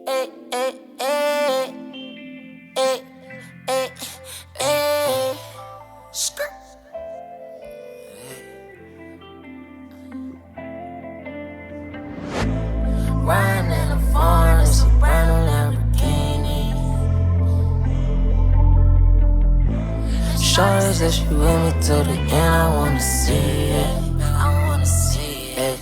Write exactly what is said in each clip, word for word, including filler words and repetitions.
eh, eh, eh, eh, eh, eh. Skirt. Riding in a foreign, it's a brand new Lamborghini. Shorty said she with me till the end, I wanna see it. I wanna see it.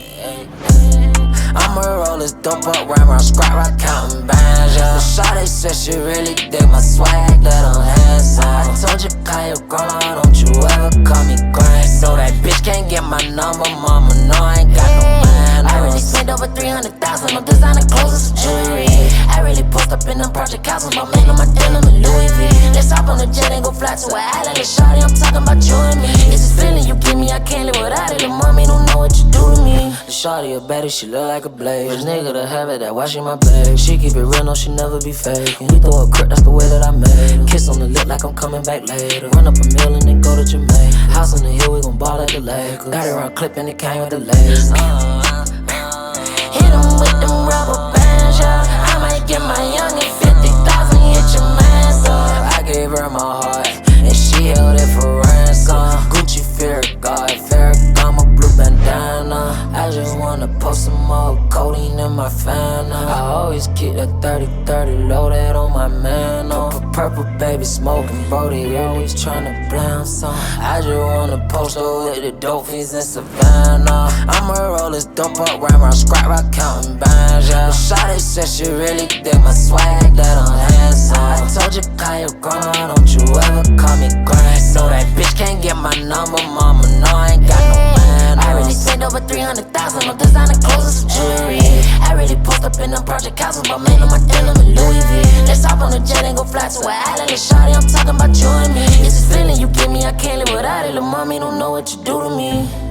I'ma roll this dope up, rhyme around, scrap rock, counting bands, yeah. Shorty said she really dig my swag, that I'm handsome. I told you, call your grandma, don't you ever call me grandson. So that bitch can't get my number, mama, no, I ain't got no man. I really spent over three hundred thousand on designer clothes and jewelry. I really post up in them project houses, my man on my denim and Louis V. Let's hop on the jet and go fly to an island, and shawty, I'm talking about you and me. It's this feeling you give me, I can't live without it. Little mommy don't know what you do to me. The shawty a baddie, she look like a blaze. This nigga the habit that watching my babe. She keep it real, no, she never be faking. We throw a crib, that's the way that I made her. Kiss on the lip like I'm coming back later. Run up a meal and then go to Jamaica. House on the hill, we gon' ball like the Lakers. Got it around clip and it came with the lace. Uh, Hit him with them rubber bands, yeah. I might get my youngin' fifty thousand, hit your man's up. I gave her my heart, and she held it for ransom. Gucci, Farragut, Ferragamo, blue bandana. I just wanna post some more codeine in my fan. I always keep that thirty thirty loaded on my man. Purple, purple baby smoking, Brody always tryna blame some. I just wanna post her with the dope fiends in Savannah. I'ma roll this dope up, rhyme around, scrap rock, counting bands, yeah. Shawty said she really dig my swag, that I'm handsome. I told you, call your grandma, don't you ever call me grandson. So that bitch can't get my number, mama, no, I ain't got no man. I really spent over three hundred thousand on designer clothes and jewelry. I really post up in them project houses, my man on my denim and Louis V. Let's hop on the jet and go fly to an island, and shawty, I'm talking about you and me. It's this feeling you give me, I can't live without it. Little mommy don't know what you do to me.